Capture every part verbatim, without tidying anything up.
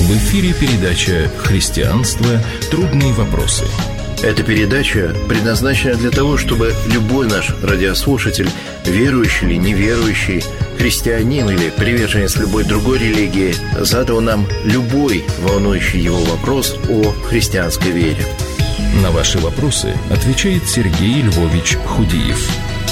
В эфире передача «Христианство. Трудные вопросы». Эта передача предназначена для того, чтобы любой наш радиослушатель, верующий или неверующий, христианин или приверженец любой другой религии, задал нам любой волнующий его вопрос о христианской вере. На ваши вопросы отвечает Сергей Львович Худиев.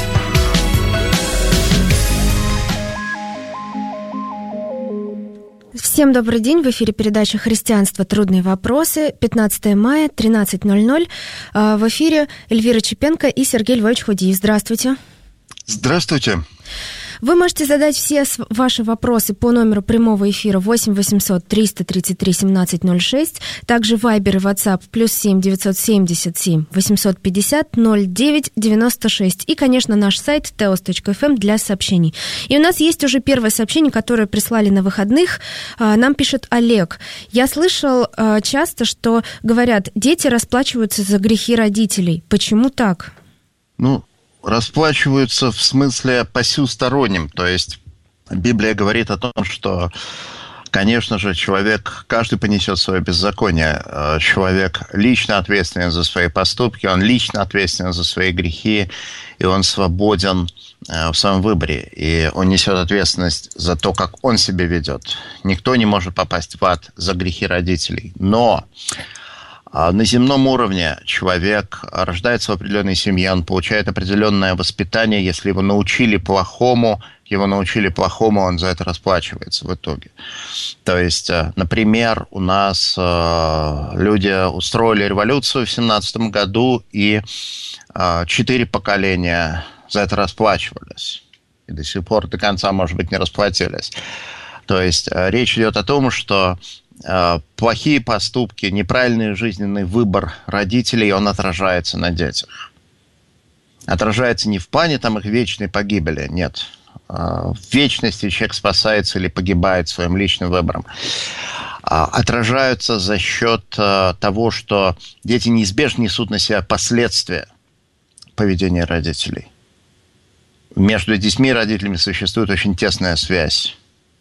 Всем добрый день. В эфире передача «Христианство. Трудные вопросы». пятнадцатое мая, тринадцать ноль ноль. В эфире Эльвира Чепенко и Сергей Львович Худиев. Здравствуйте. Здравствуйте. Вы можете задать все ваши вопросы по номеру прямого эфира восемь восемьсот триста тридцать три семнадцать ноль шесть, также Вайбер и WhatsApp плюс семь девятьсот семьдесят семь восемьсот пятьдесят ноль девять девяносто шесть и, конечно, наш сайт теос точка эф эм для сообщений. И у нас есть уже первое сообщение, которое прислали на выходных. Нам пишет Олег. Я слышал часто, что говорят, дети расплачиваются за грехи родителей. Почему так? Ну, расплачиваются в смысле посюстороннем, то есть Библия говорит о том, что, конечно же, человек, каждый понесет свое беззаконие, человек лично ответственен за свои поступки, он лично ответственен за свои грехи, и он свободен в своем выборе, и он несет ответственность за то, как он себя ведет. Никто не может попасть в ад за грехи родителей, но на земном уровне человек рождается в определенной семье, он получает определенное воспитание, если его научили плохому, его научили плохому, он за это расплачивается в итоге. То есть, например, у нас люди устроили революцию в семнадцатом году, и четыре поколения за это расплачивались. И до сих пор до конца, может быть, не расплатились. То есть, речь идет о том, что плохие поступки, неправильный жизненный выбор родителей, он отражается на детях. Отражается не в плане там, их вечной погибели, нет. В вечности человек спасается или погибает своим личным выбором. Отражаются за счет того, что дети неизбежно несут на себя последствия поведения родителей. Между детьми и родителями существует очень тесная связь.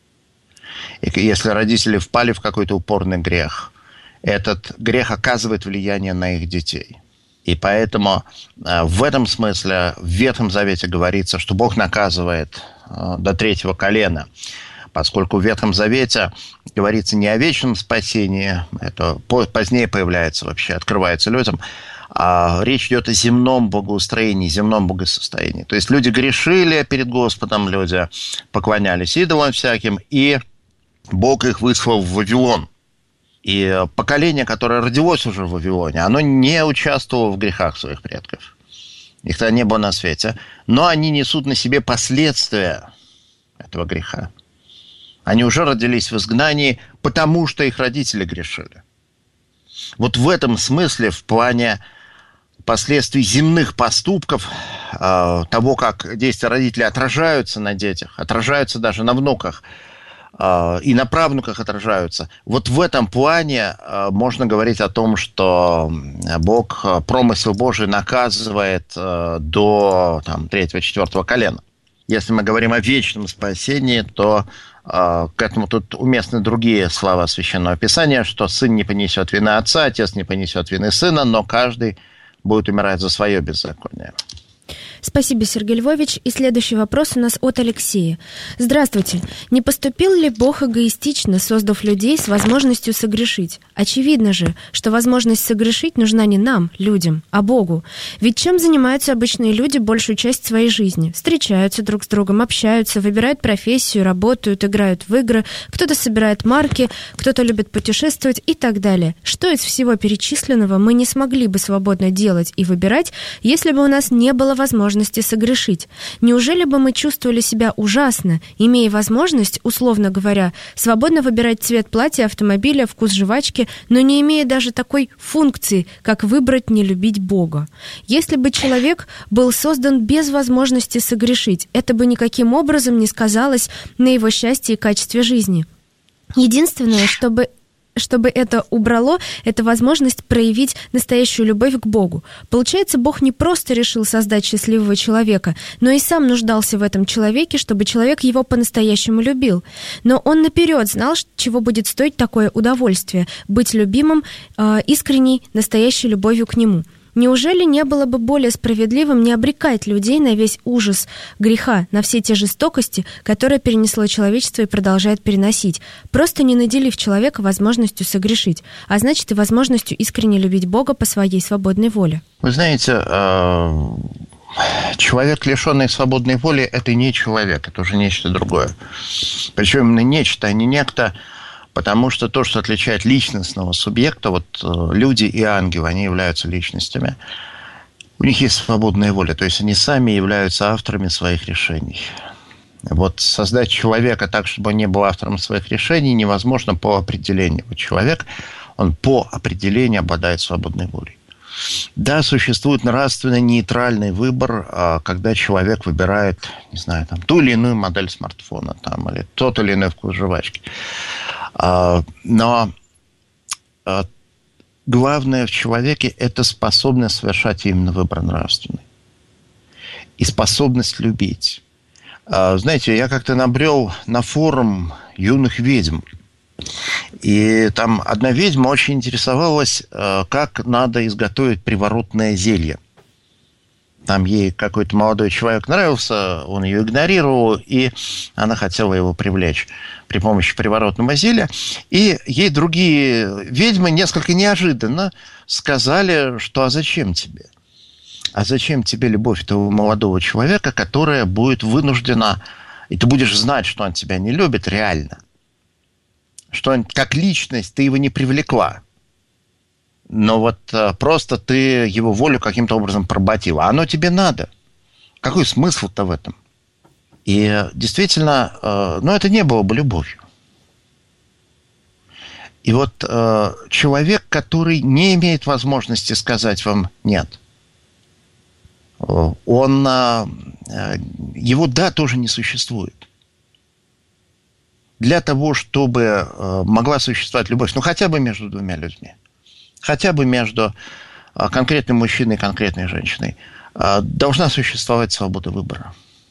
И если родители впали в какой-то упорный грех, этот грех оказывает влияние на их детей. И поэтому в этом смысле в Ветхом Завете говорится, что Бог наказывает до третьего колена, поскольку в Ветхом Завете говорится не о вечном спасении, это позднее появляется вообще, открывается людям, а речь идет о земном богоустроении, земном богосостоянии. То есть люди грешили перед Господом, люди поклонялись идолам всяким, и Бог их выслал в Вавилон. И поколение, которое родилось уже в Вавилоне, оно не участвовало в грехах своих предков. Их тогда не было на свете. Но они несут на себе последствия этого греха. Они уже родились в изгнании, потому что их родители грешили. Вот в этом смысле, в плане последствий земных поступков, того, как действия родителей отражаются на детях, отражаются даже на внуках, и на правнуках отражаются. Вот в этом плане можно говорить о том, что Бог промысел Божий наказывает до там, третьего-четвертого колена. Если мы говорим о вечном спасении, то к этому тут уместны другие слова Священного Писания, что сын не понесет вины отца, отец не понесет вины сына, но каждый будет умирать за свое беззаконие. Спасибо, Сергей Львович. И следующий вопрос у нас от Алексея. Здравствуйте. Не поступил ли Бог эгоистично, создав людей с возможностью согрешить? Очевидно же, что возможность согрешить нужна не нам, людям, а Богу. Ведь чем занимаются обычные люди большую часть своей жизни? Встречаются друг с другом, общаются, выбирают профессию, работают, играют в игры, кто-то собирает марки, кто-то любит путешествовать и так далее. Что из всего перечисленного мы не смогли бы свободно делать и выбирать, если бы у нас не было возможности согрешить? Неужели бы мы чувствовали себя ужасно, имея возможность, условно говоря, свободно выбирать цвет платья, автомобиля, вкус жвачки, но не имея даже такой функции, как выбрать не любить Бога? Если бы человек был создан без возможности согрешить, это бы никаким образом не сказалось на его счастье и качестве жизни. Единственное, чтобы... чтобы это убрало, это возможность проявить настоящую любовь к Богу. Получается, Бог не просто решил создать счастливого человека, но и сам нуждался в этом человеке, чтобы человек его по-настоящему любил. Но он наперед знал, чего будет стоить такое удовольствие – быть любимым, э, искренней, настоящей любовью к нему. Неужели не было бы более справедливым не обрекать людей на весь ужас греха, на все те жестокости, которые перенесло человечество и продолжает переносить, просто не наделив человека возможностью согрешить, а значит и возможностью искренне любить Бога по своей свободной воле? Вы знаете, человек, лишенный свободной воли, это не человек, это уже нечто другое. Причем именно нечто, а не некто. Потому что то, что отличает личностного субъекта, вот люди и ангелы, они являются личностями. У них есть свободная воля, то есть они сами являются авторами своих решений. Вот создать человека так, чтобы он не был автором своих решений, невозможно по определению. Вот человек, он по определению обладает свободной волей. Да, существует нравственно нейтральный выбор, когда человек выбирает, не знаю, там, ту или иную модель смартфона, там, или тот или иной вкус жвачки. Но главное в человеке – это способность совершать именно выбор нравственный. И способность любить. Знаете, я как-то набрел на форум юных ведьм. И там одна ведьма очень интересовалась, как надо изготовить приворотное зелье. Там ей какой-то молодой человек нравился, он ее игнорировал, и она хотела его привлечь при помощи приворотного зелья. И ей другие ведьмы несколько неожиданно сказали, что «а зачем тебе? А зачем тебе любовь этого молодого человека, которая будет вынуждена, и ты будешь знать, что он тебя не любит реально, что он как личность, ты его не привлекла». Но вот а, просто ты его волю каким-то образом поработила. Оно тебе надо. Какой смысл-то в этом? И действительно, э, ну, это не было бы любовью. И вот э, человек, который не имеет возможности сказать вам «нет», он, э, его «да» тоже не существует. Для того, чтобы э, могла существовать любовь, ну, хотя бы между двумя людьми, хотя бы между конкретным мужчиной и конкретной женщиной, должна существовать свобода выбора.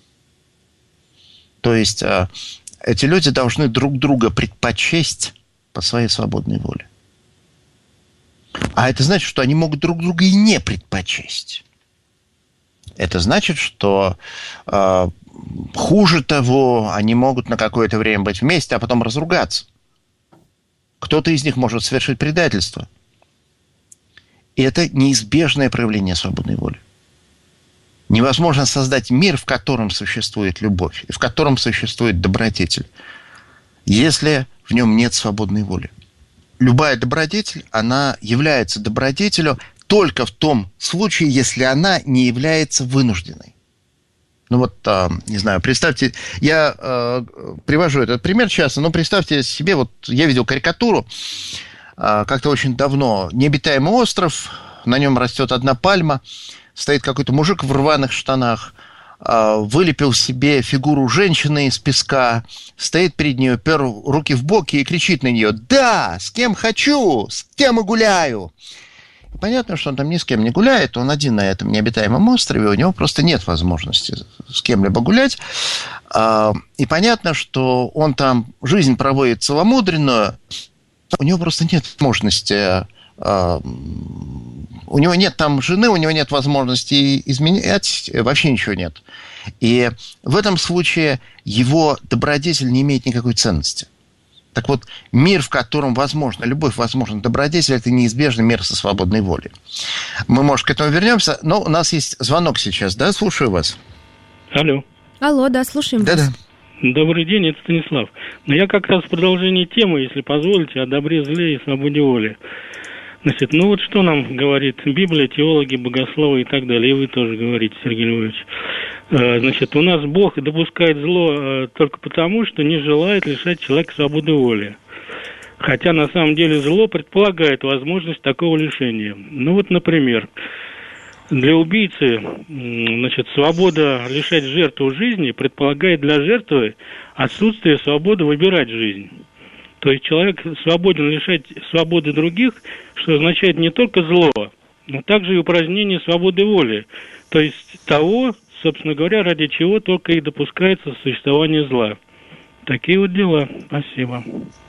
То есть эти люди должны друг друга предпочесть по своей свободной воле. А это значит, что они могут друг друга и не предпочесть. Это значит, что хуже того, они могут на какое-то время быть вместе, а потом разругаться. Кто-то из них может совершить предательство. И это неизбежное проявление свободной воли. Невозможно создать мир, в котором существует любовь, и в котором существует добродетель, если в нем нет свободной воли. Любая добродетель, она является добродетелью только в том случае, если она не является вынужденной. Ну вот, не знаю, представьте, я э, привожу этот пример часто, но представьте себе, вот я видел карикатуру, как-то очень давно, необитаемый остров, на нем растет одна пальма, стоит какой-то мужик в рваных штанах, вылепил себе фигуру женщины из песка, стоит перед ней, упер руки в боки и кричит на нее: «Да, с кем хочу, с кем и гуляю». И понятно, что он там ни с кем не гуляет, он один на этом необитаемом острове, у него просто нет возможности с кем-либо гулять. И понятно, что он там жизнь проводит целомудренную, у него просто нет возможности, э, у него нет там жены, у него нет возможности изменять, вообще ничего нет. И в этом случае его добродетель не имеет никакой ценности. Так вот, мир, в котором возможна любовь, возможна добродетель, это неизбежно мир со свободной волей. Мы, может, к этому вернемся, но у нас есть звонок сейчас, да? Слушаю вас. Алло. Алло, да, слушаем Да-да. вас. Добрый день, это Станислав. Но я как раз в продолжении темы, если позволите, о добре, зле и свободе воли. Значит, ну вот что нам говорит Библия, теологи, богословы и так далее, и вы тоже говорите, Сергей Львович. Значит, у нас Бог допускает зло только потому, что не желает лишать человека свободы воли. Хотя на самом деле зло предполагает возможность такого лишения. Ну вот, например, для убийцы, значит, свобода лишать жертву жизни предполагает для жертвы отсутствие свободы выбирать жизнь. То есть человек свободен лишать свободы других, что означает не только зло, но также и упразднение свободы воли. То есть того, собственно говоря, ради чего только и допускается существование зла. Такие вот дела. Спасибо.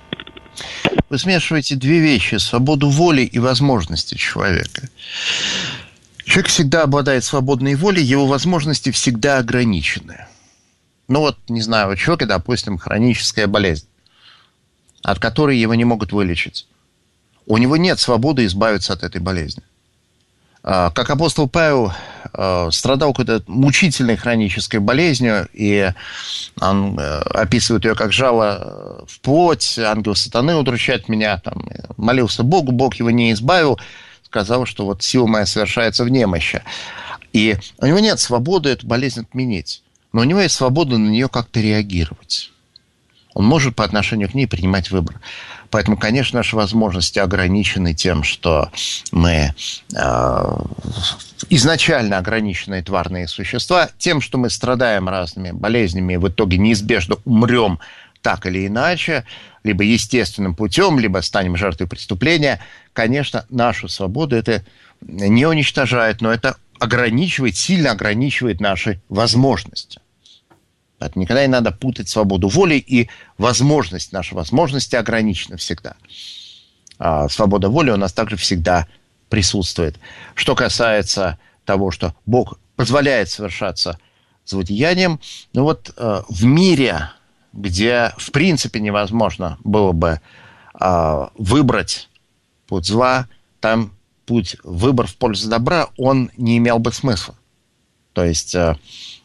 Вы смешиваете две вещи: свободу воли и возможности человека. Человек всегда обладает свободной волей, его возможности всегда ограничены. Ну вот, не знаю, у человека, допустим, хроническая болезнь, от которой его не могут вылечить. У него нет свободы избавиться от этой болезни. Как апостол Павел страдал какой-то мучительной хронической болезнью, и он описывает ее как жало в плоть, ангел сатаны удручает меня, там, молился Богу, Бог его не избавил, сказал, что вот сила моя совершается в немощи. И у него нет свободы эту болезнь отменить, но у него есть свобода на нее как-то реагировать. Он может по отношению к ней принимать выбор. Поэтому, конечно, наши возможности ограничены тем, что мы э, изначально ограниченные тварные существа, тем, что мы страдаем разными болезнями и в итоге неизбежно умрем так или иначе, либо естественным путем, либо станем жертвой преступления. Конечно, нашу свободу это не уничтожает, но это ограничивает, сильно ограничивает наши возможности. Поэтому никогда не надо путать свободу воли и возможность. Наши возможности ограничены всегда. А свобода воли у нас также всегда присутствует. Что касается того, что Бог позволяет совершаться злодеяниям, ну вот э, в мире, где в принципе невозможно было бы э, выбрать путь зла, там путь, выбор в пользу добра, он не имел бы смысла. То есть... Э,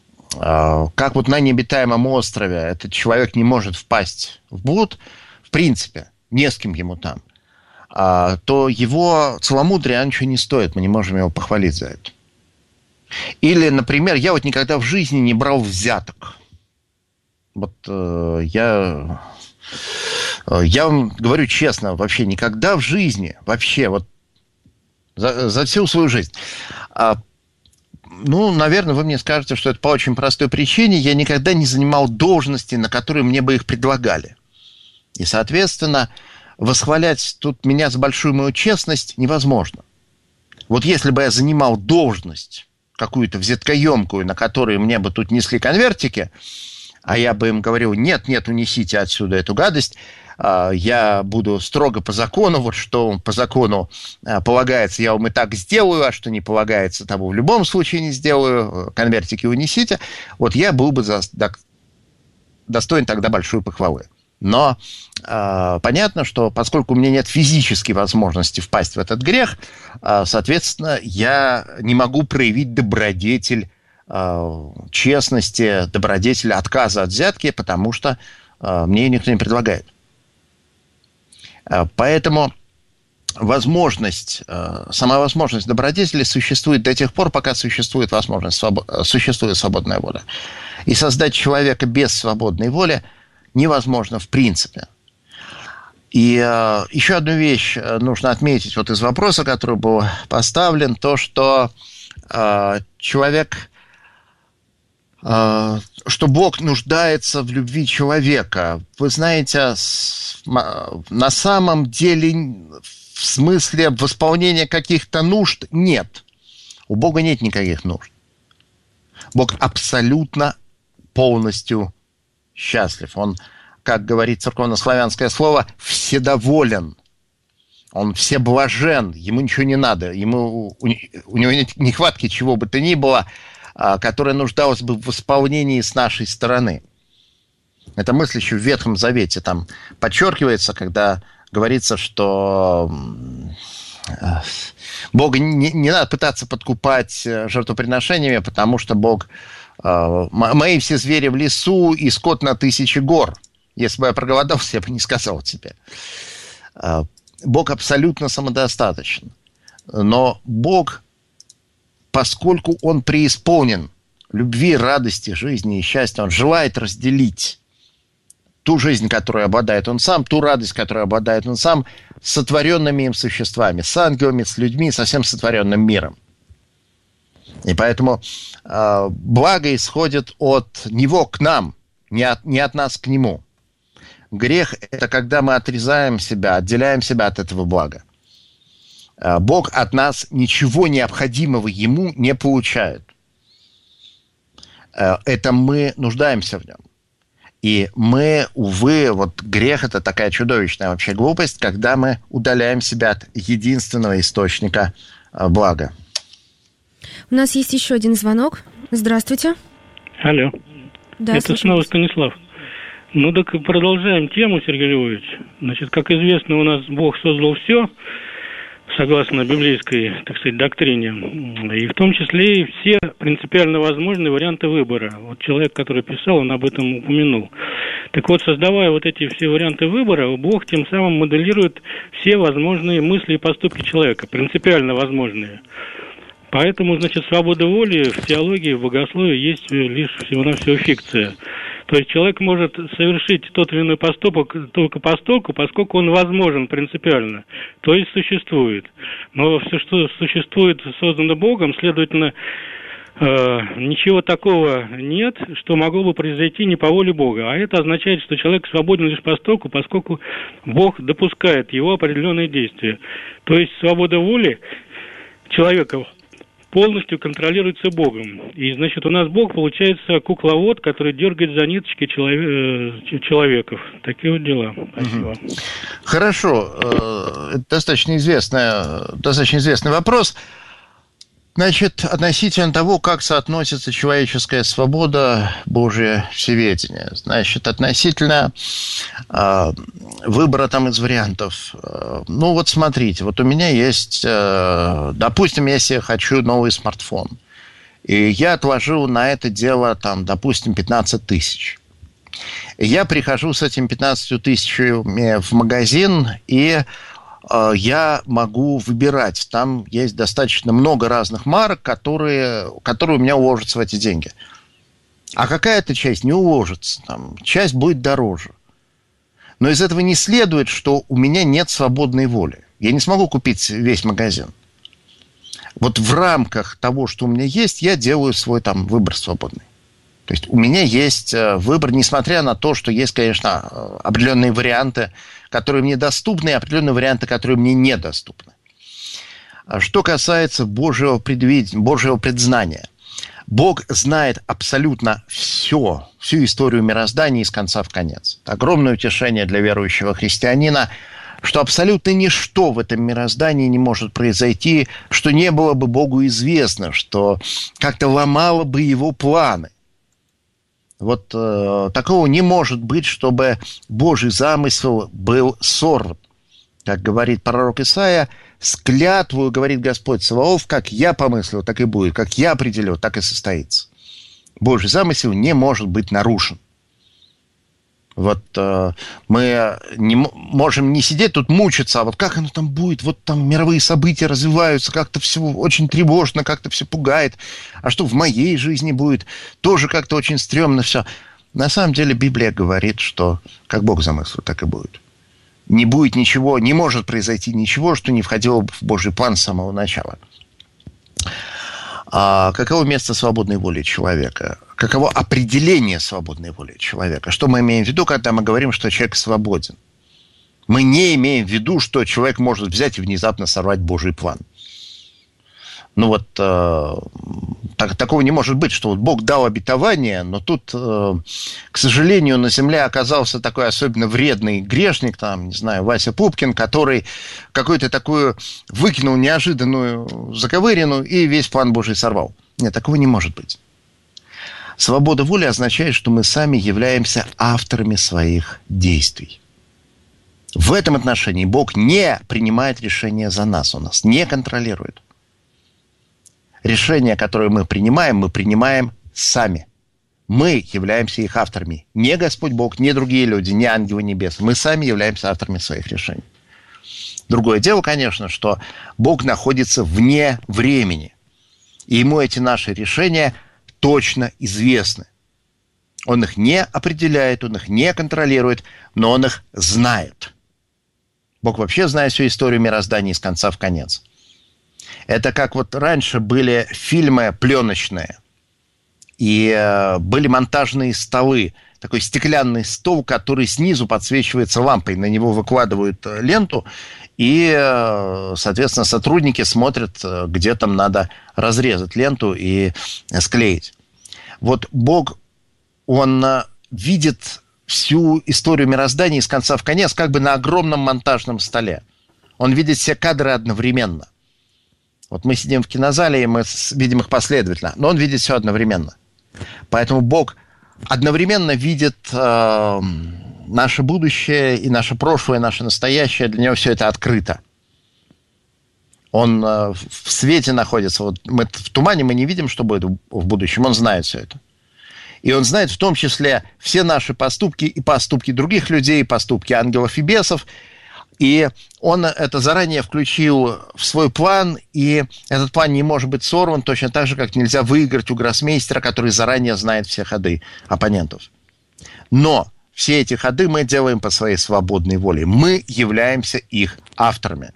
как вот на необитаемом острове этот человек не может впасть в блуд, в принципе, не с кем ему там, то его целомудрие ничего не стоит, мы не можем его похвалить за это. Или, например, я вот никогда в жизни не брал взяток. Вот э, я, я вам говорю честно, вообще никогда в жизни, вообще вот за, за всю свою жизнь. Ну, наверное, вы мне скажете, что это по очень простой причине. Я никогда не занимал должности, на которые мне бы их предлагали. И, соответственно, восхвалять тут меня за большую мою честность невозможно. Вот если бы я занимал должность какую-то взяткоемкую, на которой мне бы тут несли конвертики, а я бы им говорил: нет, нет, унесите отсюда эту гадость, я буду строго по закону, вот что по закону полагается, я вам и так сделаю, а что не полагается, того в любом случае не сделаю, конвертики унесите, вот я был бы за, достоин тогда большой похвалы. Но э, понятно, что поскольку у меня нет физической возможности впасть в этот грех, э, соответственно, я не могу проявить добродетель э, честности, добродетель отказа от взятки, потому что э, мне ее никто не предлагает. Поэтому возможность, сама возможность добродетели существует до тех пор, пока существует возможность, существует свободная воля. И создать человека без свободной воли невозможно в принципе. И еще одну вещь нужно отметить вот из вопроса, который был поставлен, то, что человек... что Бог нуждается в любви человека. Вы знаете, на самом деле в смысле восполнения каких-то нужд нет. У Бога нет никаких нужд. Бог абсолютно полностью счастлив. Он, как говорит церковнославянское слово, вседоволен. Он всеблажен, ему ничего не надо. Ему, у, у него нет нехватки чего бы то ни было, которая нуждалась бы в восполнении с нашей стороны. Эта мысль еще в Ветхом Завете там подчеркивается, когда говорится, что Бога не, не надо пытаться подкупать жертвоприношениями, потому что Бог... «Мои все звери в лесу и скот на тысячи гор». Если бы я проголодался, я бы не сказал тебе. Бог абсолютно самодостаточен. Но Бог... поскольку он преисполнен любви, радости, жизни и счастья, он желает разделить ту жизнь, которой обладает он сам, ту радость, которой обладает он сам, с сотворенными им существами, с ангелами, с людьми, со всем сотворенным миром. И поэтому э, благо исходит от него к нам, не от, не от нас к нему. Грех – это когда мы отрезаем себя, отделяем себя от этого блага. Бог от нас ничего необходимого Ему не получает. Это мы нуждаемся в нем. И мы, увы, вот грех – это такая чудовищная вообще глупость, когда мы удаляем себя от единственного источника блага. У нас есть еще один звонок. Здравствуйте. Алло. Да, это слушаю. снова Станислав. Ну так продолжаем тему, Сергей Львович. Значит, как известно, у нас Бог создал все, согласно библейской, так сказать, доктрине, и в том числе и все принципиально возможные варианты выбора. Вот человек, который писал, он об этом упомянул. Так вот, создавая вот эти все варианты выбора, Бог тем самым моделирует все возможные мысли и поступки человека, принципиально возможные. Поэтому, значит, свобода воли в теологии, в богословии есть лишь всего-навсего фикция. То есть человек может совершить тот или иной поступок только постольку, поскольку он возможен принципиально, то есть существует. Но все, что существует, создано Богом, следовательно, э, ничего такого нет, что могло бы произойти не по воле Бога. А это означает, что человек свободен лишь постольку, поскольку Бог допускает его определенные действия. То есть свобода воли человека полностью контролируется Богом. И, значит, у нас Бог, получается, кукловод, который дергает за ниточки человек, человеков. Такие вот дела. Спасибо. Хорошо. Это достаточно известный, достаточно известный вопрос. Значит, относительно того, как соотносится человеческая свобода, Божие всеведение. Значит, относительно э, выбора там из вариантов. Э, ну, вот смотрите, вот у меня есть, э, допустим, если я хочу новый смартфон, и я отложил на это дело, там, допустим, пятнадцать тысяч. И я прихожу с этими пятнадцатью тысячами в магазин, и я могу выбирать. Там есть достаточно много разных марок, которые, которые у меня уложатся в эти деньги. А какая-то часть не уложится. Там, часть будет дороже. Но из этого не следует, что у меня нет свободной воли. Я не смогу купить весь магазин. Вот в рамках того, что у меня есть, я делаю свой там выбор свободный. То есть у меня есть выбор, несмотря на то, что есть, конечно, определенные варианты, которые мне доступны, и определенные варианты, которые мне недоступны. Что касается Божьего предвидения, Божьего предзнания. Бог знает абсолютно все, всю историю мироздания из конца в конец. Это огромное утешение для верующего христианина, что абсолютно ничто в этом мироздании не может произойти, что не было бы Богу известно, что как-то ломало бы его планы. Вот э, такого не может быть, чтобы Божий замысел был сорван. Как говорит пророк Исаия, с клятвою, говорит Господь Саваоф, как я помыслил, так и будет, как я определил, так и состоится. Божий замысел не может быть нарушен. Вот э, мы не можем не сидеть тут мучиться, а вот как оно там будет, вот там мировые события развиваются, как-то все очень тревожно, как-то все пугает, а что в моей жизни будет, тоже как-то очень стрёмно все. На самом деле Библия говорит, что как Бог замыслил, так и будет. Не будет ничего, не может произойти ничего, что не входило бы в Божий план с самого начала. А каково место свободной воли человека? Каково определение свободной воли человека? Что мы имеем в виду, когда мы говорим, что человек свободен? Мы не имеем в виду, что человек может взять и внезапно сорвать Божий план. Ну вот, э, так, такого не может быть, что вот Бог дал обетование, но тут, э, к сожалению, на земле оказался такой особенно вредный грешник, там, не знаю, Вася Пупкин, который какую-то такую выкинул неожиданную заковырину и весь план Божий сорвал. Нет, такого не может быть. Свобода воли означает, что мы сами являемся авторами своих действий. В этом отношении Бог не принимает решения за нас, Он нас не контролирует. Решения, которые мы принимаем, мы принимаем сами. Мы являемся их авторами. Не Господь Бог, не другие люди, не ангелы небес. Мы сами являемся авторами своих решений. Другое дело, конечно, что Бог находится вне времени. И Ему эти наши решения точно известны. Он их не определяет, Он их не контролирует, но Он их знает. Бог вообще знает всю историю мироздания из конца в конец. Это как вот раньше были фильмы пленочные, и э, были монтажные столы. такой стеклянный стол, который снизу подсвечивается лампой. На него выкладывают ленту, и, соответственно, сотрудники смотрят, где там надо разрезать ленту и склеить. Вот Бог, Он видит всю историю мироздания из конца в конец, как бы на огромном монтажном столе. Он видит все кадры одновременно. Вот мы сидим в кинозале, и мы видим их последовательно, но Он видит все одновременно. Поэтому Бог одновременно видит э, наше будущее и наше прошлое, и наше настоящее. Для Него все это открыто. Он э, в свете находится. Вот мы в тумане мы не видим, что будет в будущем. Он знает все это. И Он знает в том числе все наши поступки и поступки других людей, и поступки ангелов и бесов. И Он это заранее включил в свой план, и этот план не может быть сорван, точно так же, как нельзя выиграть у гроссмейстера, который заранее знает все ходы оппонентов. Но все эти ходы мы делаем по своей свободной воле. Мы являемся их авторами.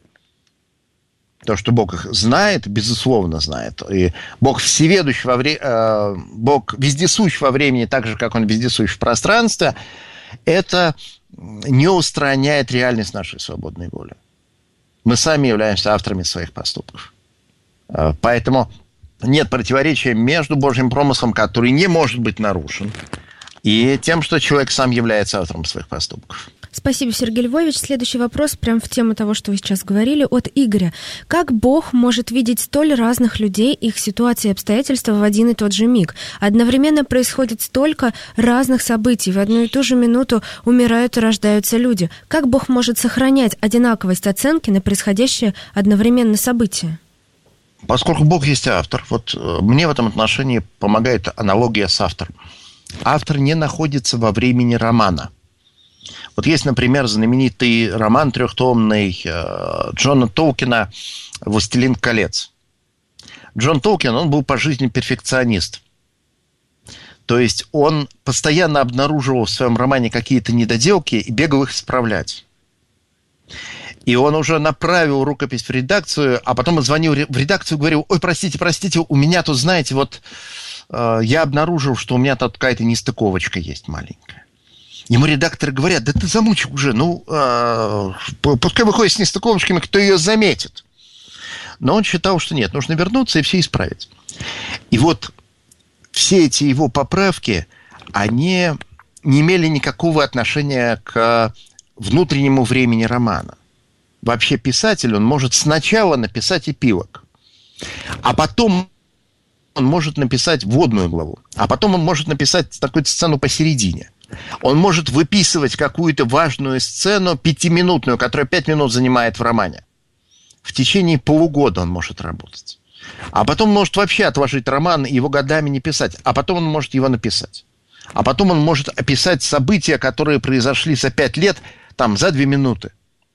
То, что Бог их знает, безусловно знает. И Бог всеведущ во вре... э, Бог вездесущ во времени, так же, как Он вездесущ в пространстве, это не устраняет реальность нашей свободной воли. Мы сами являемся авторами своих поступков. Поэтому нет противоречия между Божьим промыслом, который не может быть нарушен, и тем, что человек сам является автором своих поступков. Спасибо, Сергей Львович. Следующий вопрос, прямо в тему того, что вы сейчас говорили, от Игоря. Как Бог может видеть столь разных людей, их ситуации и обстоятельства в один и тот же миг? Одновременно происходит столько разных событий. В одну и ту же минуту умирают и рождаются люди. Как Бог может сохранять одинаковость оценки на происходящее одновременно события? Поскольку Бог есть автор, вот мне в этом отношении помогает аналогия с автором. Автор не находится во времени романа. Вот есть, например, знаменитый роман трехтомный Джона Толкина «Властелин колец». Джон Толкин, он был по жизни перфекционист. То есть он постоянно обнаруживал в своем романе какие-то недоделки и бегал их исправлять. И он уже направил рукопись в редакцию, а потом он звонил в редакцию и говорил: ой, простите, простите, у меня тут, знаете, вот э, я обнаружил, что у меня тут какая-то нестыковочка есть маленькая. Ему редакторы говорят: да ты замучил уже, ну, э, пускай выходит с нестыковочками, кто ее заметит. Но он считал, что нет, нужно вернуться и все исправить. И вот все эти его поправки, они не имели никакого отношения к внутреннему времени романа. Вообще писатель, он может сначала написать эпилог, а потом он может написать вводную главу, а потом он может написать такую сцену посередине. Он может выписывать какую-то важную сцену пятиминутную, которая пять минут занимает в романе. В течение полугода он может работать. А потом может вообще отложить роман и его годами не писать. А потом он может его написать. А потом он может описать события, которые произошли за пять лет, там, за две минуты.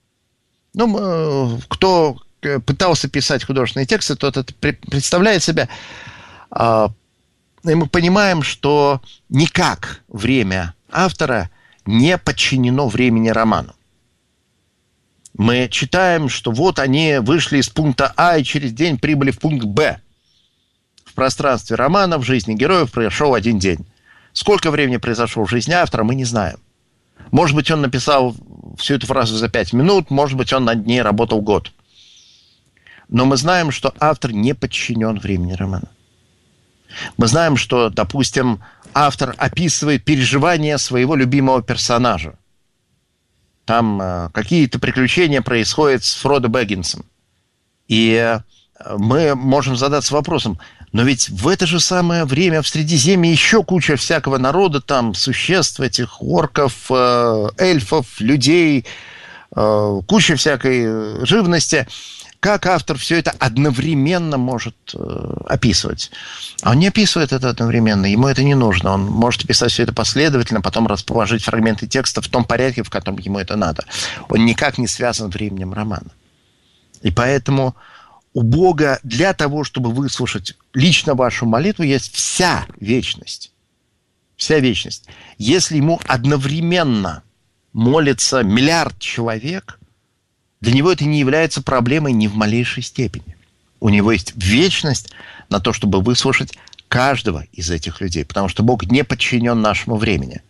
Ну, кто пытался писать художественные тексты, тот это представляет себе. И мы понимаем, что никак время автора не подчинено времени роману. Мы читаем, что вот они вышли из пункта А и через день прибыли в пункт Б. В пространстве романа, в жизни героев прошел один день. Сколько времени произошло в жизни автора, мы не знаем. Может быть, он написал всю эту фразу за пять минут, может быть, он над ней работал год. Но мы знаем, что автор не подчинен времени романа. Мы знаем, что, допустим, автор описывает переживания своего любимого персонажа. Там э, какие-то приключения происходят с Фродо Бэггинсом. И э, мы можем задаться вопросом: но ведь в это же самое время в Средиземье еще куча всякого народа, там существ этих, орков, э, эльфов, людей, э, куча всякой живности. Как автор все это одновременно может э, описывать? А он не описывает это одновременно, ему это не нужно. Он может писать все это последовательно, потом расположить фрагменты текста в том порядке, в котором ему это надо. Он никак не связан временем романа. И поэтому у Бога для того, чтобы выслушать лично вашу молитву, есть вся вечность. Вся вечность. Если ему одновременно молится миллиард человек, для него это не является проблемой ни в малейшей степени. У него есть вечность на то, чтобы выслушать каждого из этих людей, потому что Бог не подчинен нашему времени.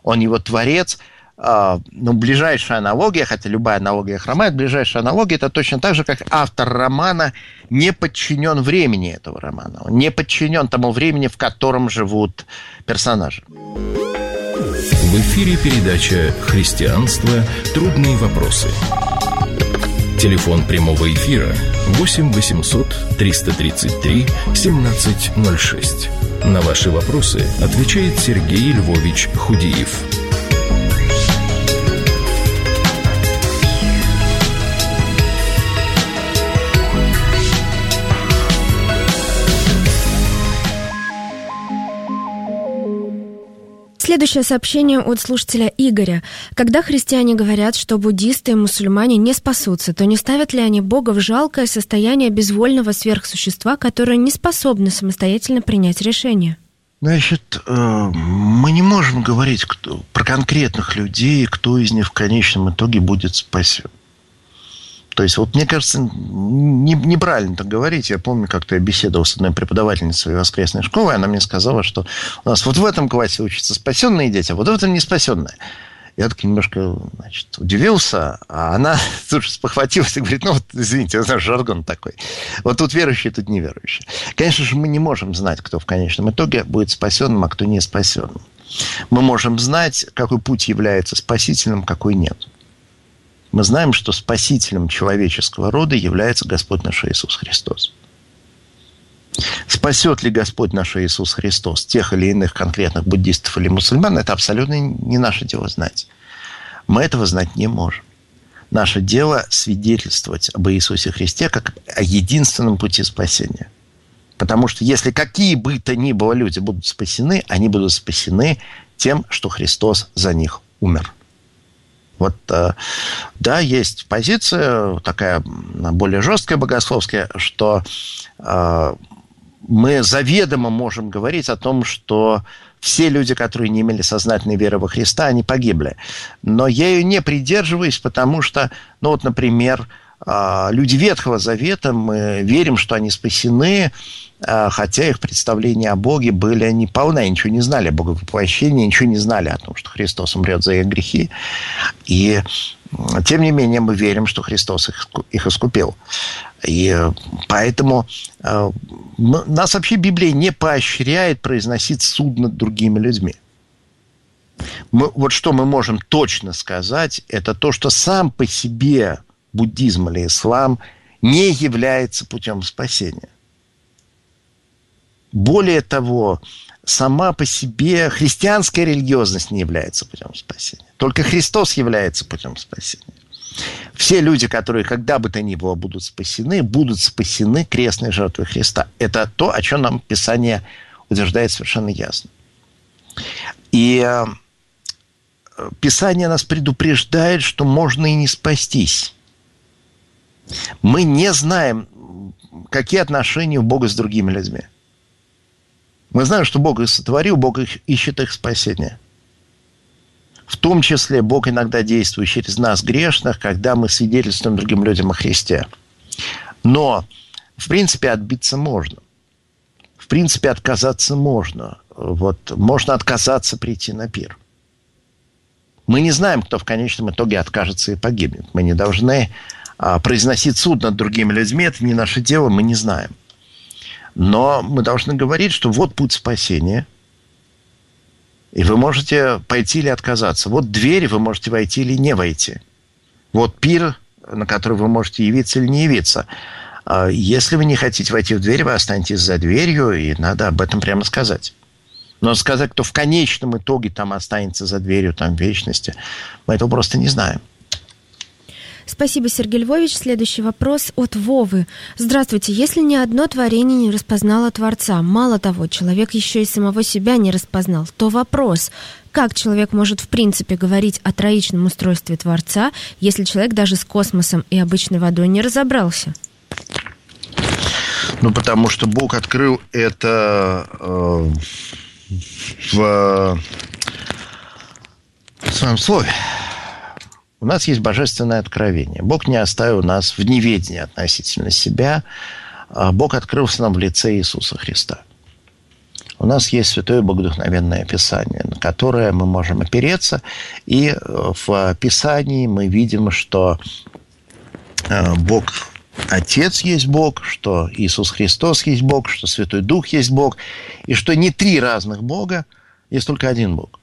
он его творец. Ну, ближайшая аналогия, хотя любая аналогия хромает, ближайшая аналогия — это точно так же, как автор романа не подчинен времени этого романа. Он не подчинен тому времени, в котором живут персонажи. В эфире передача «Христианство. Трудные вопросы». Телефон прямого эфира восемь восемьсот триста тридцать три семнадцать ноль шесть. На ваши вопросы отвечает Сергей Львович Худиев. Следующее сообщение от слушателя Игоря. Когда христиане говорят, что буддисты и мусульмане не спасутся, то не ставят ли они Бога в жалкое состояние безвольного сверхсущества, которое не способно самостоятельно принять решение? Значит, мы не можем говорить кто, про конкретных людей, кто из них в конечном итоге будет спасен. То есть, вот мне кажется, не, неправильно так говорить. Я помню, как-то я беседовал с одной преподавательницей своей воскресной школы, и она мне сказала, что у нас вот в этом классе учатся спасенные дети, а вот в этом не спасенные. Я так немножко, значит, удивился, а она тут же спохватилась и говорит: ну, вот, извините, это жаргон такой. Вот тут верующие, тут неверующие. Конечно же, мы не можем знать, кто в конечном итоге будет спасенным, а кто не спасенным. Мы можем знать, какой путь является спасительным, какой нет. Мы знаем, что спасителем человеческого рода является Господь наш Иисус Христос. Спасет ли Господь наш Иисус Христос тех или иных конкретных буддистов или мусульман, это абсолютно не наше дело знать. Мы этого знать не можем. Наше дело свидетельствовать об Иисусе Христе как о единственном пути спасения. Потому что если какие бы то ни было люди будут спасены, они будут спасены тем, что Христос за них умер. Вот, да, есть позиция такая более жесткая, богословская, что мы заведомо можем говорить о том, что все люди, которые не имели сознательной веры во Христа, они погибли. Но я ее не придерживаюсь, потому что, ну вот, например, люди Ветхого Завета, мы верим, что они спасены, хотя их представления о Боге были неполны, ничего не знали о Боговоплощении, ничего не знали о том, что Христос умрет за их грехи. И тем не менее мы верим, что Христос их, их искупил. И поэтому нас вообще Библия не поощряет произносить суд над другими людьми. Мы, вот что мы можем точно сказать, это то, что сам по себе буддизм или ислам не является путем спасения. Более того, сама по себе христианская религиозность не является путем спасения. Только Христос является путем спасения. Все люди, которые когда бы то ни было будут спасены, будут спасены крестной жертвой Христа. Это то, о чем нам Писание утверждает совершенно ясно. И Писание нас предупреждает, что можно и не спастись. Мы не знаем, какие отношения у Бога с другими людьми. Мы знаем, что Бог их сотворил, Бог их, ищет их спасения. В том числе Бог иногда действует через нас, грешных, когда мы свидетельствуем другим людям о Христе. Но, в принципе, отбиться можно. В принципе, отказаться можно. Вот, можно отказаться прийти на пир. Мы не знаем, кто в конечном итоге откажется и погибнет. Мы не должны а, произносить суд над другими людьми. Это не наше дело, мы не знаем. Но мы должны говорить, что вот путь спасения, и вы можете пойти или отказаться. Вот дверь, вы можете войти или не войти. Вот пир, на который вы можете явиться или не явиться. Если вы не хотите войти в дверь, вы останетесь за дверью, и надо об этом прямо сказать. Но сказать, кто в конечном итоге там останется за дверью там, в вечности, мы этого просто не знаем. Спасибо, Сергей Львович. Следующий вопрос от Вовы. Здравствуйте. Если ни одно творение не распознало Творца, мало того, человек еще и самого себя не распознал, то вопрос, как человек может в принципе говорить о троичном устройстве Творца, если человек даже с космосом и обычной водой не разобрался? Ну, потому что Бог открыл это э, в, в своем слове. У нас есть божественное откровение. Бог не оставил нас в неведении относительно себя. Бог открылся нам в лице Иисуса Христа. у нас есть Святое Богодухновенное Писание, на которое мы можем опереться. И в Писании мы видим, что Бог Отец есть Бог, что Иисус Христос есть Бог, что Святой Дух есть Бог, и что не три разных Бога, есть только один Бог.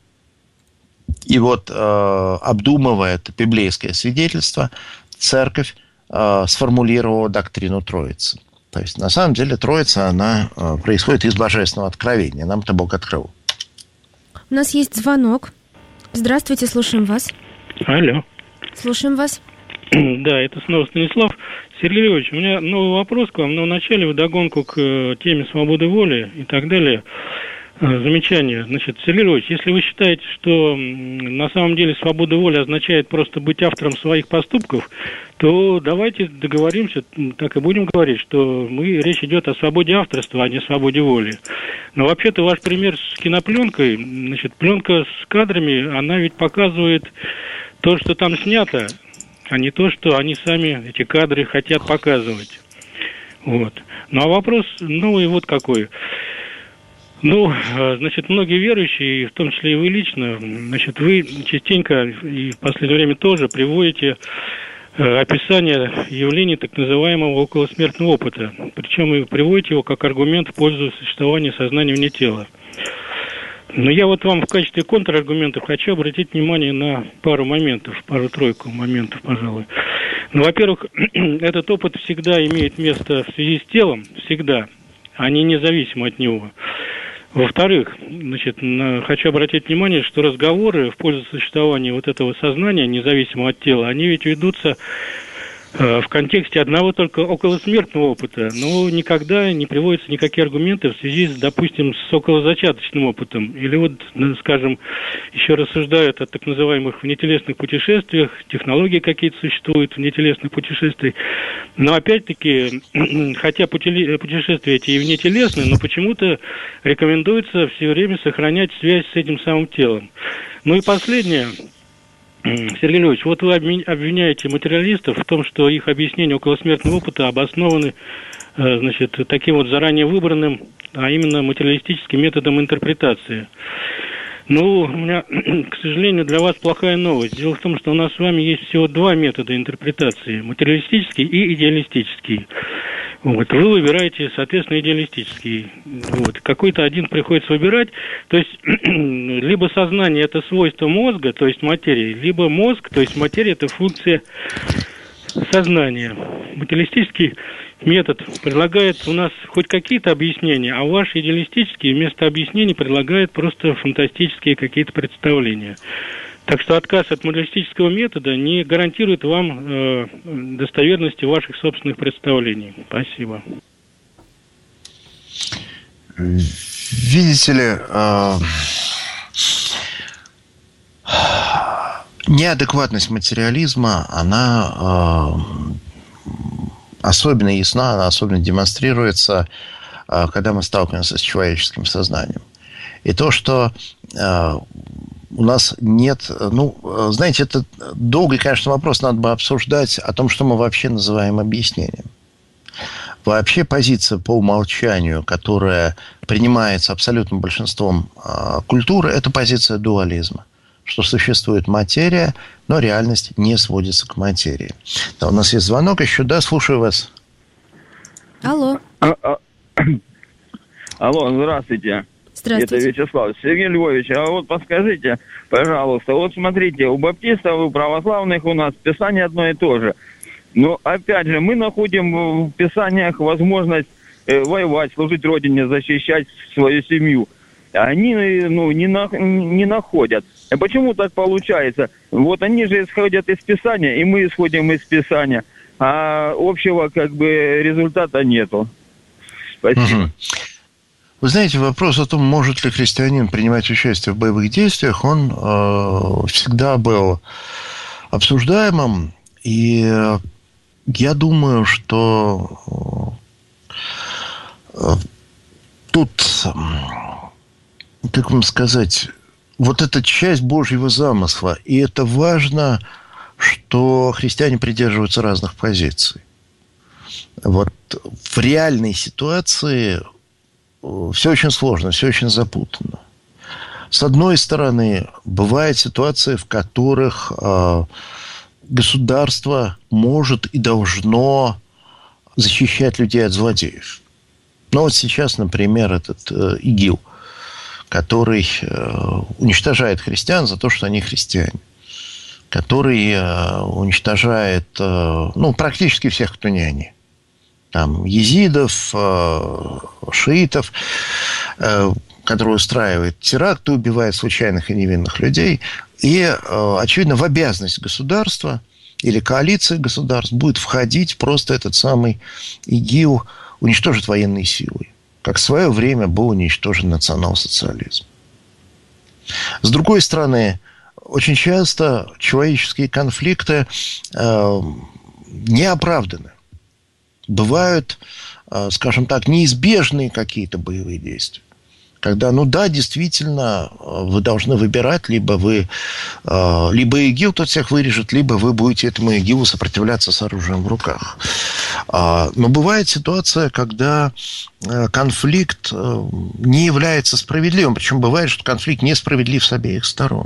И вот, обдумывая это библейское свидетельство, Церковь сформулировала доктрину Троицы. То есть, на самом деле, Троица, она происходит из божественного откровения. Нам это Бог открыл. У нас есть звонок. Здравствуйте, слушаем вас. Алло. Слушаем вас. Да, это снова Станислав. Сергей Львович, у меня новый вопрос к вам, но вначале вдогонку к теме свободы воли и так далее. Замечание. Значит, Сергей Львович, если вы считаете, что на самом деле свобода воли означает просто быть автором своих поступков, то давайте договоримся, так и будем говорить, что мы, речь идет о свободе авторства, а не о свободе воли. Но вообще-то ваш пример с кинопленкой, значит, пленка с кадрами, она ведь показывает то, что там снято, а не то, что они сами, эти кадры, хотят показывать. Вот. Ну, а вопрос новый вот какой. Ну, значит, многие верующие, в том числе и вы лично, значит, вы частенько и в последнее время тоже приводите описание явлений так называемого околосмертного опыта. Причем вы приводите его как аргумент в пользу существования сознания вне тела. Но я вот вам в качестве контраргументов хочу обратить внимание на пару моментов, пару-тройку моментов, пожалуй. Ну, во-первых, этот опыт всегда имеет место в связи с телом, всегда, а не независимо от него. Во-вторых, значит, хочу обратить внимание, что разговоры в пользу существования вот этого сознания, независимо от тела, они ведь ведутся в контексте одного только околосмертного опыта, но никогда не приводятся никакие аргументы в связи, с, допустим, с околозачаточным опытом. Или вот, скажем, еще рассуждают о так называемых внетелесных путешествиях, технологии какие-то существуют внетелесных путешествий. Но опять-таки, хотя путешествия эти и внетелесные, но почему-то рекомендуется все время сохранять связь с этим самым телом. Ну и последнее. Сергей Львович, вот вы обвиняете материалистов в том, что их объяснения околосмертного опыта обоснованы, значит, таким вот заранее выбранным, а именно материалистическим методом интерпретации. Ну, у меня, к сожалению, для вас плохая новость. Дело в том, что у нас с вами есть всего два метода интерпретации: материалистический и идеалистический. Вот, вы выбираете, соответственно, идеалистический. Вот, какой-то один приходится выбирать. То есть, либо сознание – это свойство мозга, то есть материи, либо мозг, то есть материя – это функция сознания. Материалистический метод предлагает у нас хоть какие-то объяснения, а ваш идеалистический вместо объяснений предлагает просто фантастические какие-то представления. Так что отказ от материалистического метода не гарантирует вам э, достоверности ваших собственных представлений. Спасибо. Видите ли, э, неадекватность материализма, она э, особенно ясна, она особенно демонстрируется, э, когда мы сталкиваемся с человеческим сознанием. И то, что э, у нас нет... Ну, знаете, это долгий, конечно, вопрос, надо бы обсуждать о том, что мы вообще называем объяснением. Вообще позиция по умолчанию, которая принимается абсолютным большинством э, культуры, это позиция дуализма. Что существует материя, но реальность не сводится к материи. Да, у нас есть звонок еще, да, слушаю вас. Алло. А, а, алло, здравствуйте. Здравствуйте. Это Вячеслав. Сергей Львович, а вот подскажите, пожалуйста, вот смотрите, у баптистов, у православных у нас Писание одно и то же. Но, опять же, мы находим в Писаниях возможность э, воевать, служить Родине, защищать свою семью. Они, ну, не, на, не находят. А почему так получается? Вот они же исходят из Писания, и мы исходим из Писания, а общего, как бы, результата нету. Спасибо. Угу. Вы знаете, вопрос о том, может ли христианин принимать участие в боевых действиях, он э, всегда был обсуждаемым. И я думаю, что э, тут, как вам сказать, вот эта часть Божьего замысла. И это важно, что христиане придерживаются разных позиций. Вот в реальной ситуации все очень сложно, все очень запутанно. С одной стороны, бывают ситуации, в которых э, государство может и должно защищать людей от злодеев. Ну, вот сейчас, например, этот э, ИГИЛ, который э, уничтожает христиан за то, что они христиане. Который э, уничтожает, э, ну, практически всех, кто не они. Там, езидов, э, шиитов, э, который устраивает теракты, убивает случайных и невинных людей. И, э, очевидно, в обязанность государства или коалиции государств будет входить просто этот самый ИГИЛ, уничтожить военные силы, как в свое время был уничтожен национал-социализм. С другой стороны, очень часто человеческие конфликты э, не оправданы. Бывают, э, скажем так, неизбежные какие-то боевые действия. Когда, ну да, действительно, вы должны выбирать, либо вы, э, либо ИГИЛ тут всех вырежет, либо вы будете этому ИГИЛу сопротивляться с оружием в руках. Э, но бывает ситуация, когда э, конфликт э, не является справедливым. Причем бывает, что конфликт несправедлив с обеих сторон.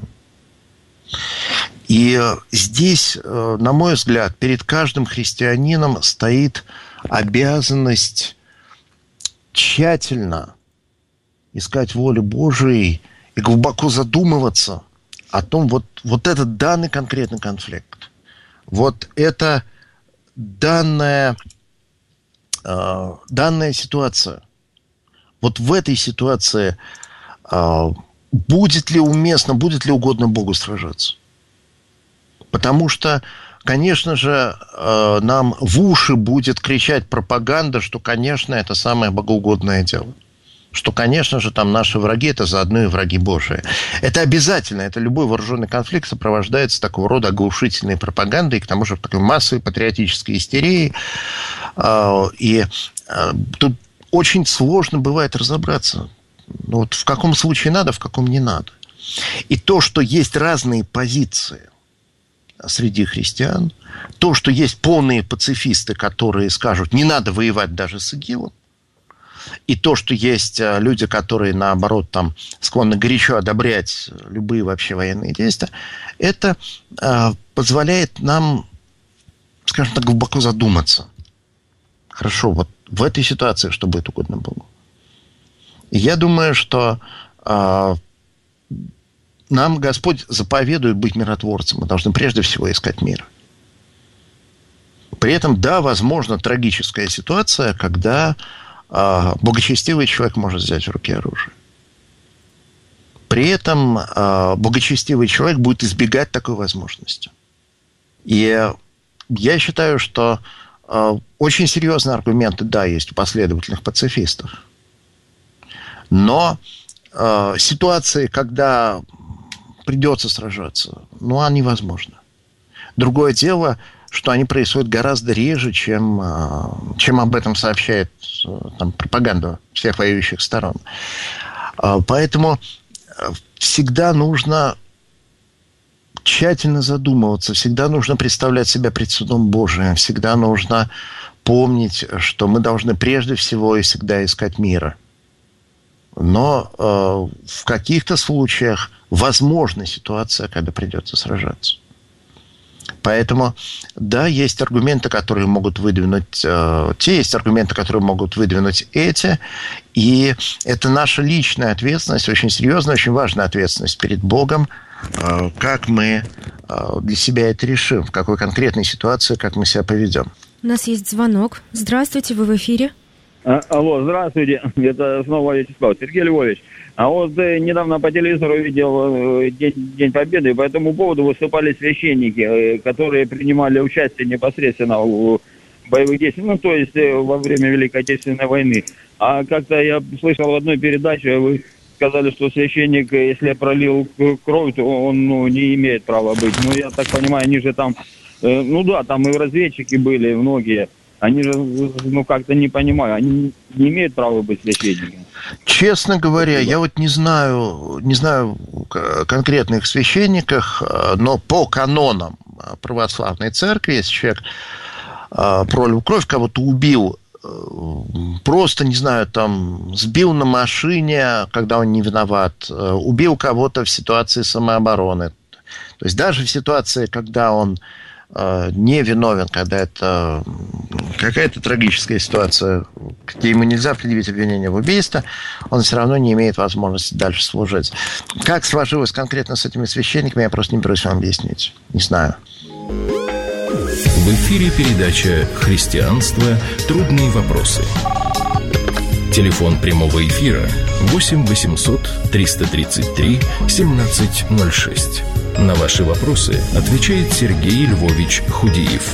И э, здесь, э, на мой взгляд, перед каждым христианином стоит обязанность тщательно искать волю Божией и глубоко задумываться о том, вот, вот этот данный конкретный конфликт, вот эта данная, э, данная ситуация, вот в этой ситуации э, будет ли уместно, будет ли угодно Богу сражаться. Потому что, конечно же, э, нам в уши будет кричать пропаганда, что, конечно, это самое богоугодное дело. Что, конечно же, там наши враги – это заодно и враги Божии. Это обязательно. Это любой вооруженный конфликт сопровождается такого рода оглушительной пропагандой, и к тому же такой массовой патриотической истерией. И тут очень сложно бывает разобраться, ну, вот в каком случае надо, в каком не надо. И то, что есть разные позиции среди христиан, то, что есть полные пацифисты, которые скажут, не надо воевать даже с ИГИЛом, и то, что есть люди, которые, наоборот, там, склонны горячо одобрять любые вообще военные действия, это э, позволяет нам, скажем так, глубоко задуматься. Хорошо, вот в этой ситуации что будет угодно Богу. И я думаю, что э, нам Господь заповедует быть миротворцем. Мы должны прежде всего искать мир. При этом, да, возможно, трагическая ситуация, когда благочестивый человек может взять в руки оружие. При этом благочестивый человек будет избегать такой возможности. И я считаю, что очень серьезные аргументы, да, есть у последовательных пацифистов. Но ситуации, когда придется сражаться, ну, они возможны. Другое дело, что они происходят гораздо реже, чем, чем об этом сообщает там, пропаганда всех воюющих сторон. Поэтому всегда нужно тщательно задумываться, всегда нужно представлять себя пред судом Божиим, всегда нужно помнить, что мы должны прежде всего и всегда искать мира. Но э, в каких-то случаях возможна ситуация, когда придется сражаться. Поэтому, да, есть аргументы, которые могут выдвинуть э, те, есть аргументы, которые могут выдвинуть эти. И это наша личная ответственность, очень серьезная, очень важная ответственность перед Богом, э, как мы э, для себя это решим, в какой конкретной ситуации, как мы себя поведем. У нас есть звонок. Здравствуйте, вы в эфире. А, алло, здравствуйте. Это снова Вячеслав. Сергей Львович. А вот э, недавно по телевизору видел э, день, день Победы, и по этому поводу выступали священники, э, которые принимали участие непосредственно в боевых действиях, ну, то есть э, во время Великой Отечественной войны. А как-то я слышал в одной передаче, вы сказали, что священник, если пролил кровь, то он, ну, не имеет права быть. Ну, я так понимаю, они же там, э, ну да, там и разведчики были, многие. Они же, ну, как-то не понимаю, они не имеют права быть священниками. Честно говоря, я вот не знаю, не знаю конкретных священниках, но по канонам православной церкви, если человек пролил кровь, кого-то убил, просто, не знаю, там, сбил на машине, когда он не виноват, убил кого-то в ситуации самообороны. То есть даже в ситуации, когда он не виновен, когда это какая-то трагическая ситуация, где ему нельзя предъявить обвинение в убийстве, он все равно не имеет возможности дальше служить. Как сложилось конкретно с этими священниками, я просто не берусь вам объяснить. Не знаю. В эфире передача «Христианство. Трудные вопросы». Телефон прямого эфира восемь восемьсот триста тридцать три семнадцать ноль шесть. На ваши вопросы отвечает Сергей Львович Худиев.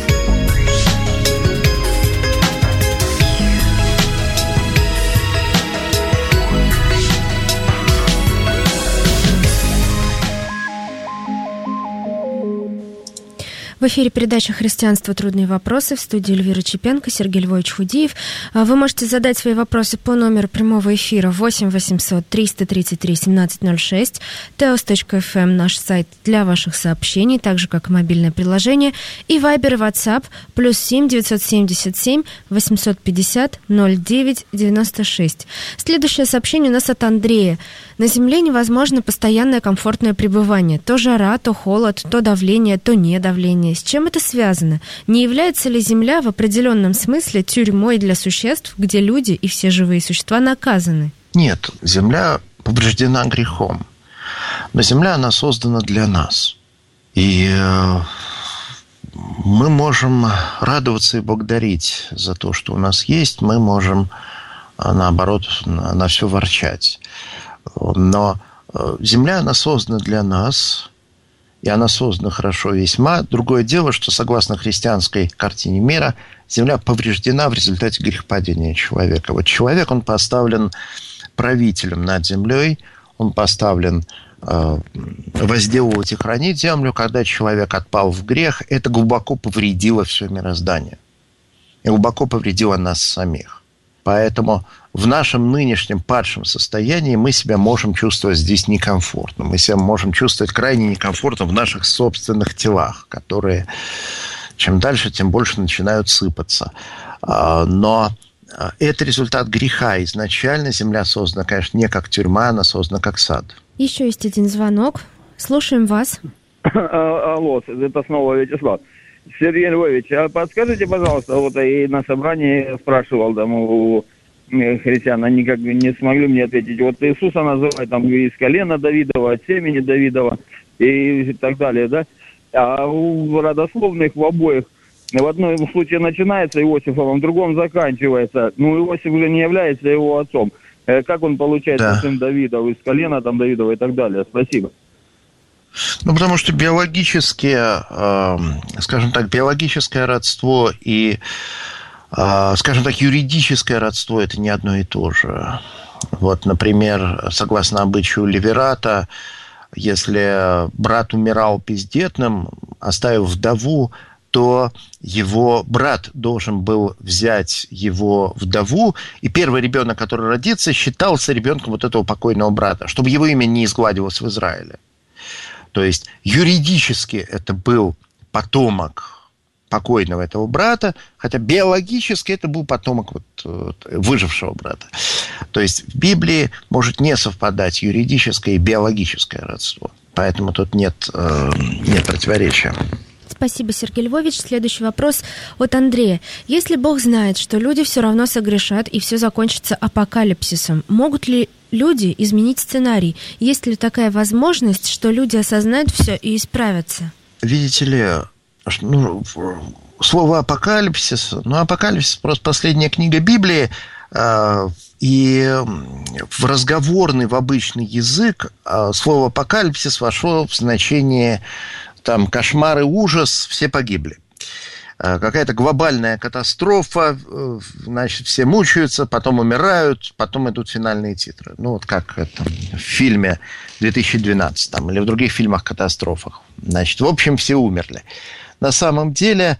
В эфире передача «Христианство. Трудные вопросы». В студии Эльвира Чепенко, Сергей Львович Худиев. Вы можете задать свои вопросы по номеру прямого эфира восемь восемьсот триста тридцать три семнадцать ноль шесть. теос точка эф эм наш сайт для ваших сообщений, так же, как и мобильное приложение. И Вайбер и WhatsApp плюс семь девятьсот семьдесят семь восемьсот пятьдесят ноль девять девяносто шесть. Следующее сообщение у нас от Андрея. На Земле невозможно постоянное комфортное пребывание. То жара, то холод, то давление, то недавление. С чем это связано? Не является ли Земля в определенном смысле тюрьмой для существ, где люди и все живые существа наказаны? Нет, Земля повреждена грехом. Но Земля, она создана для нас. И мы можем радоваться и благодарить за то, что у нас есть. Мы можем, наоборот, на все ворчать. Но Земля, она создана для нас, и она создана хорошо весьма. Другое дело, что согласно христианской картине мира, Земля повреждена в результате грехопадения человека. Вот человек, он поставлен правителем над землей, он поставлен э, возделывать и хранить землю. Когда человек отпал в грех, это глубоко повредило все мироздание. И глубоко повредило нас самих. Поэтому в нашем нынешнем падшем состоянии мы себя можем чувствовать здесь некомфортно. Мы себя можем чувствовать крайне некомфортно в наших собственных телах, которые чем дальше, тем больше начинают сыпаться. Но это результат греха. Изначально Земля создана, конечно, не как тюрьма, она создана как сад. Еще есть один звонок. Слушаем вас. Алло, это снова Вячеслав. Сергей Львович, а подскажите, пожалуйста, вот и на собрании спрашивал там у христиан, они как бы не смогли мне ответить. Вот Иисуса называют там из колена Давидова, от семени Давидова и так далее, да? А у родословных в обоих в одном случае начинается Иосифом, в другом заканчивается. Ну, Иосиф уже не является его отцом. Как он получается, да, сын Давидов, из колена там Давидова и так далее? Спасибо. Ну, потому что биологически, э, скажем так, биологическое родство и, э, скажем так, юридическое родство – это не одно и то же. Вот, например, согласно обычаю Леверата, если брат умирал бездетным, оставив вдову, то его брат должен был взять его вдову, и первый ребенок, который родится, считался ребенком вот этого покойного брата, чтобы его имя не изгладилось в Израиле. То есть юридически это был потомок покойного этого брата, хотя биологически это был потомок вот, выжившего брата. То есть в Библии может не совпадать юридическое и биологическое родство. Поэтому тут нет, э, нет противоречия. Спасибо, Сергей Львович. Следующий вопрос от Андрея. Если Бог знает, что люди все равно согрешат и все закончится апокалипсисом, могут ли люди изменить сценарий? Есть ли такая возможность, что люди осознают все и исправятся? Видите ли, ну, слово апокалипсис, ну, апокалипсис просто последняя книга Библии, э, и в разговорный, в обычный язык э, слово апокалипсис вошло в значение там кошмар и ужас, все погибли. Какая-то глобальная катастрофа, значит, все мучаются, потом умирают, потом идут финальные титры. Ну, вот как это в фильме две тысячи двенадцатом или в других фильмах-катастрофах. Значит, в общем, все умерли. На самом деле,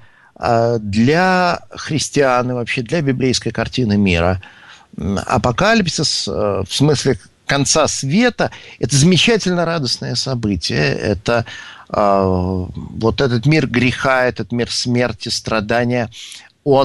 для христиан и вообще для библейской картины мира апокалипсис, в смысле конца света, это замечательно радостное событие. Это э, вот этот мир греха, этот мир смерти, страдания, он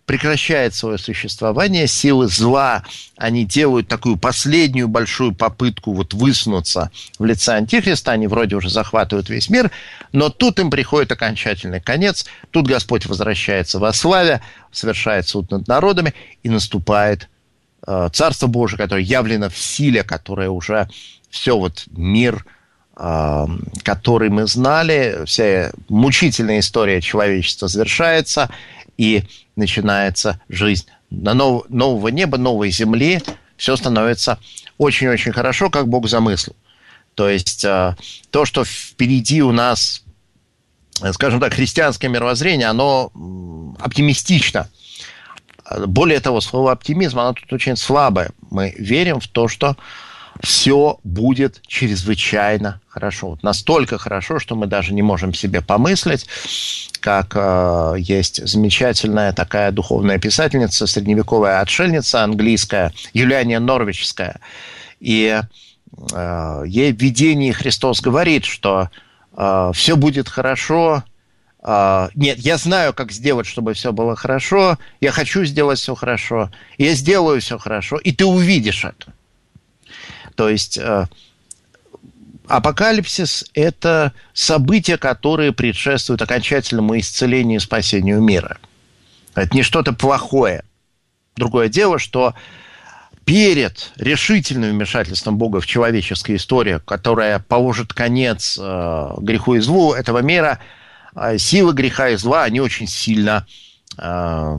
прекращает свое существование, силы зла, они делают такую последнюю большую попытку вот высунуться в лице Антихриста, они вроде уже захватывают весь мир, но тут им приходит окончательный конец, тут Господь возвращается во славе, совершает суд над народами, и наступает э, Царство Божие, которое явлено в силе, которое уже все вот мир, э, который мы знали, вся мучительная история человечества завершается, и начинается жизнь на нов- нового неба, новой земли. Все становится очень-очень хорошо, как Бог замыслил. То есть э, то, что впереди у нас, скажем так, христианское мировоззрение, оно оптимистично. Более того, слово оптимизм, оно тут очень слабое. Мы верим в то, что все будет чрезвычайно хорошо. Вот настолько хорошо, что мы даже не можем себе помыслить, как э, есть замечательная такая духовная писательница, средневековая отшельница английская, Юлиания Норвичская. И э, ей в видении Христос говорит, что э, все будет хорошо. Э, нет, я знаю, как сделать, чтобы все было хорошо. Я хочу сделать все хорошо. Я сделаю все хорошо, и ты увидишь это. То есть э, апокалипсис – это события, которые предшествуют окончательному исцелению и спасению мира. Это не что-то плохое. Другое дело, что перед решительным вмешательством Бога в человеческую историю, которая положит конец э, греху и злу этого мира, э, силы греха и зла, они очень сильно э,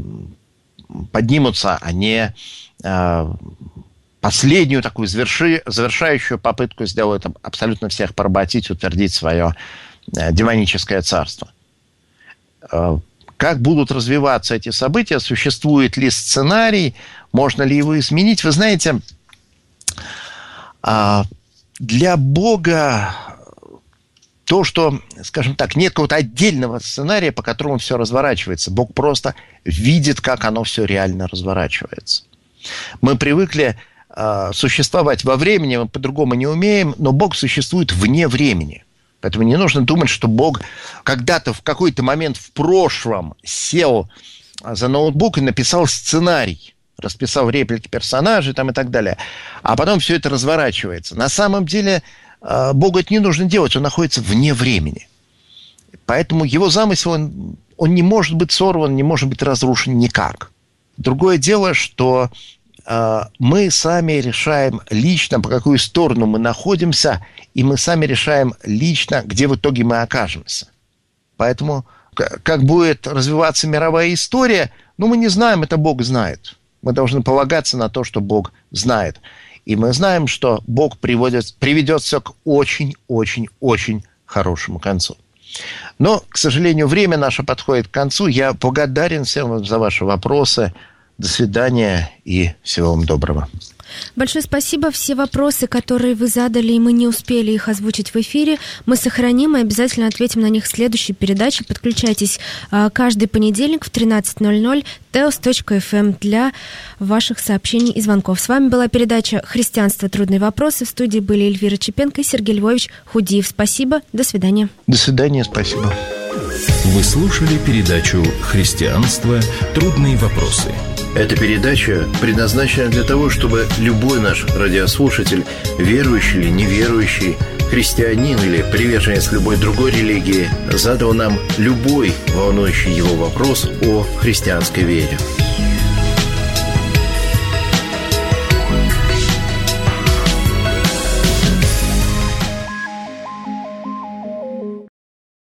поднимутся, они... Э, последнюю такую заверши, завершающую попытку сделают абсолютно всех поработить, утвердить свое э, демоническое царство. Э, как будут развиваться эти события? Существует ли сценарий? Можно ли его изменить? Вы знаете, э, для Бога то, что, скажем так, нет какого-то отдельного сценария, по которому все разворачивается. Бог просто видит, как оно все реально разворачивается. Мы привыкли существовать во времени, мы по-другому не умеем, но Бог существует вне времени. Поэтому не нужно думать, что Бог когда-то в какой-то момент в прошлом сел за ноутбук и написал сценарий, расписал реплики персонажей там, и так далее, а потом все это разворачивается. На самом деле Богу это не нужно делать, он находится вне времени. Поэтому его замысел, он, он не может быть сорван, не может быть разрушен никак. Другое дело, что мы сами решаем лично, по какую сторону мы находимся, и мы сами решаем лично, где в итоге мы окажемся. Поэтому, как будет развиваться мировая история, ну, мы не знаем, это Бог знает. Мы должны полагаться на то, что Бог знает. И мы знаем, что Бог приводит, приведет все к очень-очень-очень хорошему концу. Но, к сожалению, время наше подходит к концу. Я благодарен всем вам за ваши вопросы. До свидания и всего вам доброго. Большое спасибо. Все вопросы, которые вы задали, и мы не успели их озвучить в эфире, мы сохраним и обязательно ответим на них в следующей передаче. Подключайтесь каждый понедельник в тринадцать ноль ноль теос точка эф эм для ваших сообщений и звонков. С вами была передача «Христианство. Трудные вопросы». В студии были Эльвира Чепенко и Сергей Львович Худиев. Спасибо. До свидания. До свидания. Спасибо. Вы слушали передачу «Христианство. Трудные вопросы». Эта передача предназначена для того, чтобы любой наш радиослушатель, верующий или неверующий, христианин или приверженец любой другой религии, задал нам любой волнующий его вопрос о христианской вере.